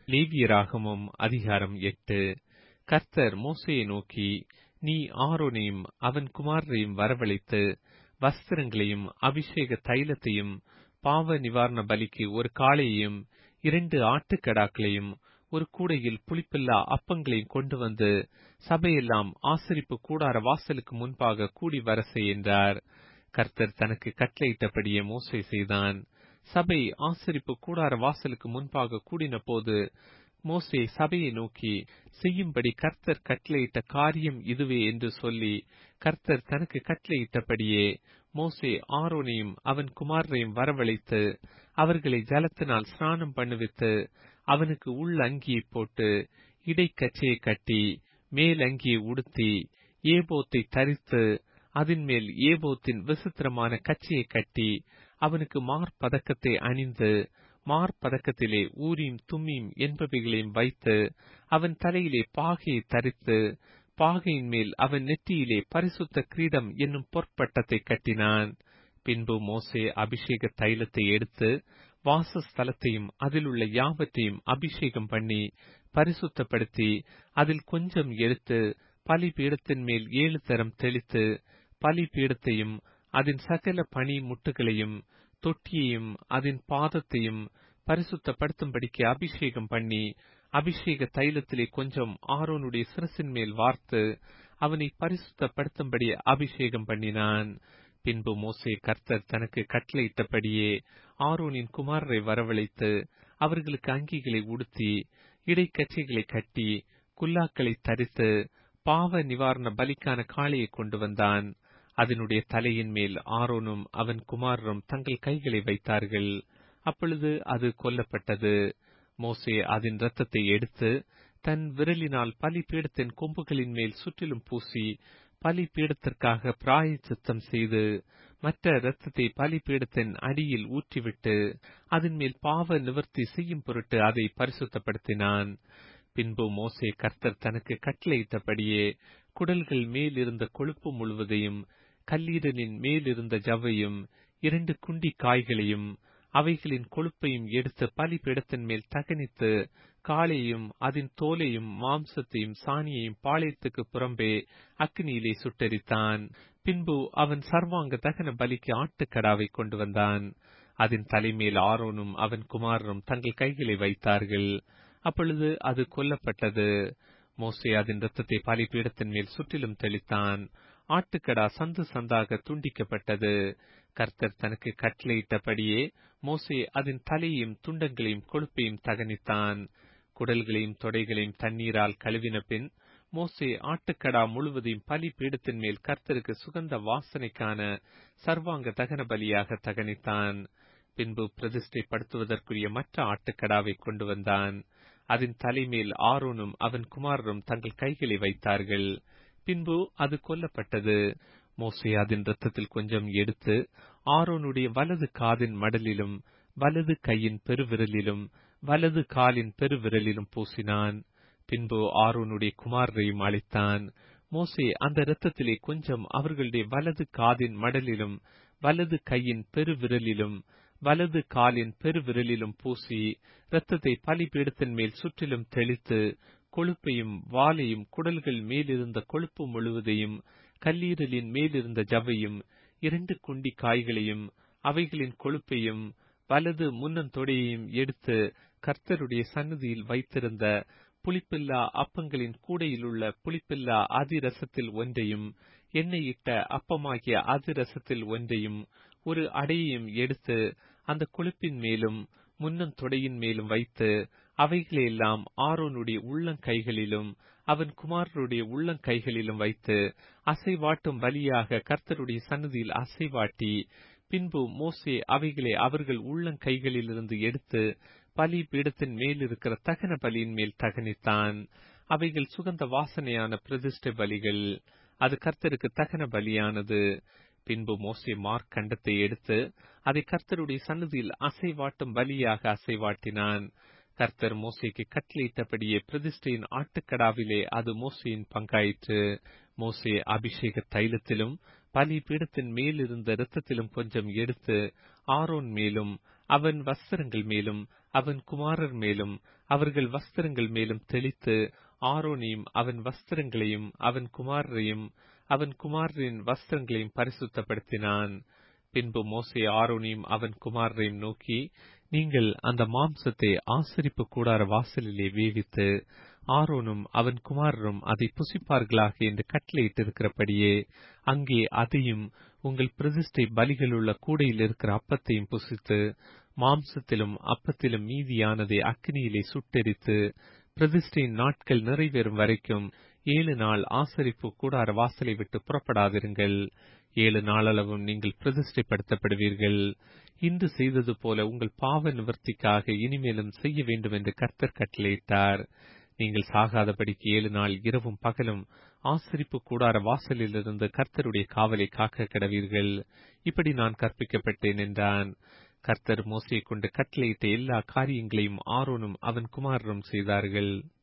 லேவியராகமம் அதிகாரம் 8. கர்த்தர் மோசேயை நோக்கி, நீ ஆரோனையும் அவன் குமாரரையும் வரவழைத்து, வஸ்திரங்களையும் அபிஷேக தைலத்தையும் பாவ நிவாரண பலிக்கு ஒரு காளையையும் 2 ஆட்டுக்கடாக்களையும் ஒரு கூடையில் புளிப்பில்லா அப்பங்களையும் கொண்டு வந்து சபையெல்லாம் ஆசரிப்பு கூடார வாசலுக்கு முன்பாக கூடி வரசெய் என்றார். கர்த்தர் தனக்கு கட்டளையிட்டபடியே மோசே செய்தான். சபை ஆசரிப்பு கூடார வாசலுக்கு முன்பாக கூடின போது மோசே சபையை நோக்கி, செய்யும்படி கர்த்தர் கட்டளையிட்ட காரியம் இதுவே என்று சொல்லி, கர்த்தர் தனக்கு கட்டளையிட்டபடியே மோசே ஆரோனையும் அவன் குமாரரையும் வரவழைத்து, அவர்களை ஜலத்தினால் ஸ்நானம் பண்ணுவித்து, அவனுக்கு உள் அங்கியை போட்டு, இடைக்கச்சையை கட்டி, மேல் அங்கியை உடுத்தி, ஏபோத்தை தரித்து, அதன் மேல் ஏபோத்தின் விசித்திரமான கச்சையை கட்டி, அவனுக்கு மார்பதக்கத்தை அணிந்து, மார்பதக்கத்திலே ஊரீம் தும்மீம் என்பவைகளையும் வைத்து, அவன் தலையிலே பாகையை தரித்து, பாகையின் மேல் அவன் நெற்றியிலே பரிசுத்த கிரீடம் என்னும் பொற்பட்டத்தை கட்டினான். பின்பு மோசே அபிஷேக தைலத்தை எடுத்து வாசஸ்தலத்தையும் அதிலுள்ள யாவற்றையும் அபிஷேகம் பண்ணி பரிசுத்தப்படுத்தி, அதில் கொஞ்சம் எடுத்து பலிபீடத்தின் மேல் 7 தரம் தெளித்து, பலிபீடத்தையும் அதன் சகல பனி முட்டுகளையும் தொட்டியையும் அதன் பாதத்தையும் பரிசுத்தப்படுத்தும்படிக்கு அபிஷேகம் பண்ணி, அபிஷேக தைலத்திலே கொஞ்சம் ஆரோனுடைய சிரசின் மேல் வார்த்து, அவனை பரிசுத்தப்படுத்தும்படி அபிஷேகம் பண்ணினான். பின்பு மோசே கர்த்தர் தனக்கு கட்டளையிட்டபடியே ஆரோனின் குமாரரை வரவழைத்து, அவர்களுக்கு அங்கிகளை உடுத்தி, இடைக்கச்சைகளை கட்டி, குல்லாக்களை தரித்து, பாவ நிவாரண பலிக்கான காளையை கொண்டு வந்தான். அதனுடைய தலையின் மேல் ஆரோனும் அவன் குமாரரும் தங்கள் கைகளை வைத்தார்கள். அப்பொழுது அது கொல்லப்பட்டது. மோசே அதன் இரத்தத்தை எடுத்து தன் விரலினால் பலிபீடத்தின் கொம்புகளின் மேல் சுற்றிலும் பூசி, பலிபீடத்திற்காக பிராயச்சித்தம் செய்து, மற்ற இரத்தத்தை பலிபீடத்தின் அடியில் ஊற்றிவிட்டு, அதன் மேல் பாவ நிவர்த்தி செய்யும் பொருட்டு அதை பரிசுத்தப்படுத்தினான். பின்பு மோசே கர்த்தர் தனக்கு கட்டளையிட்டபடியே குடல்கள் மேலிருந்த கொழுப்பு முழுவதையும், கல்லீரலின் மேலிருந்த ஜவ்வையும், 2 குண்டி காய்களையும் அவைகளின் கொழுப்பையும் எடுத்து பலிபீடத்தின் மேல் தகனித்து, காளையையும் அதன் தோலையும் மாம்சத்தையும் சாணியையும் பாளையத்துக்கு புறம்பே அக்னியிலே சுட்டெரித்தான். பின்பு அவன் சர்வாங்க தகன பலிக்கு ஆட்டுக்கடாவை கொண்டு வந்தான். அதன் தலைமேல் ஆரோனும் அவன் குமாரரும் தங்கள் கைகளை வைத்தார்கள். அப்பொழுது அது கொல்லப்பட்டது. மோசே அதன் இரத்தத்தை பலிபீடத்தின் மேல் சுற்றிலும் தெளித்தான். ஆட்டுக்கடா சந்து சந்தாக துண்டிக்கப்பட்டது. கர்த்தர் தனக்கு கட்டளையிட்டபடியே மோசே அதன் தலையையும் துண்டங்களையும் கொழுப்பையும் தகனித்தான். குடல்களையும் தொடைகளையும் தண்ணீரால் கழுவின பின் மோசே ஆட்டுக்கடா முழுவதையும் பலிபீடத்தின் மேல் கர்த்தருக்கு சுகந்த வாசனைக்கான சர்வாங்க தகன பலியாக தகனித்தான். பின்பு பிரதிஷ்டைப்படுத்துவதற்குரிய மற்ற ஆட்டுக்கடாவை கொண்டு வந்தான். அதன் தலைமேல் ஆரோனும் அவன் குமாரரும் தங்கள் கைகளை வைத்தார்கள். பின்பு அது கொல்லப்பட்டது. மோசே அதன் இரத்தத்தில் கொஞ்சம் எடுத்து ஆரோனுடைய வலது காதின் மடலிலும், வலது கையின் பெருவிரலிலும், வலது காலின் பெருவிரலிலும் பூசினான். பின்பு ஆரோனுடைய குமாரரையும் அழைத்தான். மோசே அந்த இரத்தத்திலே கொஞ்சம் அவர்களுடைய வலது காதின் மடலிலும், வலது கையின் பெருவிரலிலும், வலது காலின் பெருவிரலிலும் பூசி, இரத்தத்தை பலிபீடத்தின் மேல் சுற்றிலும் தெளித்து, கொழுப்பையும் வாலையும் குடல்கள் மேலிருந்த கொழுப்பு முழுவதையும், கல்லீரலின் மேலிருந்த ஜவ்வையும், 2 குண்டி காய்களையும் அவைகளின் கொழுப்பையும், வலது முன்னந்தொடையையும் எடுத்து கர்த்தருடைய சந்நிதியில் வைத்திருந்த புளிப்பில்லா அப்பங்களின் கூடையிலுள்ள புளிப்பில்லா அதிரசத்தில் ஒன்றையும், எண்ணெயிட்ட அப்பமாகிய அதிரசத்தில் ஒன்றையும், ஒரு அடையையும் எடுத்து அந்த கொழுப்பின் மேலும் முன்னந்தொடையின் மேலும் வைத்து, அவைகளையெல்லாம் ஆரோனுடைய உள்ளங்கைகளிலும் அவன் குமாரருடைய உள்ளங்கைகளிலும் வைத்து, அசைவாட்டும் பலியாக கர்த்தருடைய சந்நிதியில் அசைவாட்டி, பின்பு மோசே அவைகளை அவர்கள் உள்ளங்கைகளிலிருந்து எடுத்து பலிபீடத்தின் மேலிருக்கிற தகன பலியின் மேல் தகனித்தான். அவைகள் சுகந்த வாசனையான பிரதிஷ்டை பலிகள். அது கர்த்தருக்கு தகன பலியானது. பின்பு மோசே மார்க்கண்டத்தை எடுத்து அதை கர்த்தருடைய சந்நிதியில் அசைவாட்டும் பலியாக அசைவாட்டினான். கர்த்தர் மோசேக்கு கட்டளையிட்டபடியே பிரதிஷ்டையின் ஆட்டுக்கடாவிலே அது மோசேயின் பங்காயிற்று. மோசே அபிஷேக தைலத்திலும் பலிபீடத்தின் மேலிருந்த இரத்தத்திலும் கொஞ்சம் எடுத்து ஆரோன் மேலும் அவன் வஸ்திரங்கள் மேலும் அவன் குமாரர் மேலும் அவர்கள் வஸ்திரங்கள் மேலும் தெளித்து ஆரோனையும் அவன் வஸ்திரங்களையும் அவன் குமாரரையும் அவன் குமாரரின் வஸ்திரங்களையும் பரிசுத்தப்படுத்தினான். பின்பு மோசே ஆரோனையும் அவன் குமாரரையும் நோக்கி, நீங்கள் அந்த மாம்சத்தை ஆசரிப்பு கூடார வாசலிலே வேவித்து ஆரோனும் அவன் குமாரரும் அதை புசிப்பார்களாக என்று கட்டளையிட்டிருக்கிறபடியே அங்கே அதையும் உங்கள் பிரதிஷ்டை பலிகளுள்ள கூடையில் இருக்கிற அப்பத்தையும் புசித்து மாம்சத்திலும் அப்பத்திலும் மீதியானதை அக்கினியிலே சுட்டெரித்து பிரதிஷ்டையின் நாட்கள் நிறைவேறும் வரைக்கும் 7 நாள் ஆசரிப்பு கூடார வாசலை விட்டு புறப்படாதிருங்கள். 7 நாளளவும் நீங்கள் பிரதிஷ்டைப்படுத்தப்படுவீர்கள். இன்று செய்தது போல உங்கள் பாவ நிவர்த்திக்காக இனிமேலும் செய்ய வேண்டும் என்று கர்த்தர் கட்டளையிட்டார். நீங்கள் சாகாதபடிக்கு 7 நாள் இரவும் பகலும் ஆசரிப்பு கூடார வாசலிலிருந்து கர்த்தருடைய காவலை காக்க கடவீர்கள். இப்படி நான் கற்பிக்கப்பட்டேன் என்றான். கர்த்தர் மோசேயை கொண்டு கட்டளையிட்ட எல்லா காரியங்களையும் ஆரோனும் அவன் குமாரரும் செய்தார்கள்.